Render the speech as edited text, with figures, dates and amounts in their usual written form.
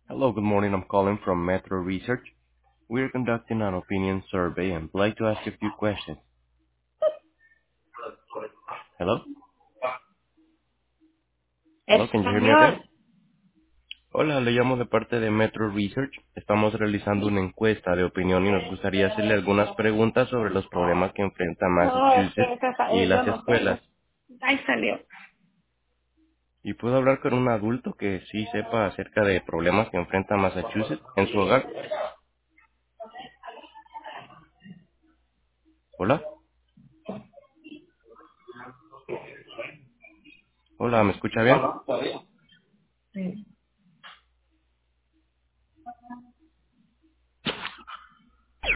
Hello, good morning. I'm calling from Metro Research. We are conducting an opinion survey and would like to ask you a few questions. Hello? Hello, can you hear me okay? Español. Hola, le llamo de parte de Metro Research. Estamos realizando una encuesta de opinión y nos gustaría hacerle algunas preguntas sobre los problemas que enfrenta No, es que Massachusetts y yo las no sé. escuelas. Ahí salió. ¿Y puedo hablar con un adulto que sí sepa acerca de problemas que enfrenta Massachusetts en su hogar? Hola? Hola, ¿me escucha bien?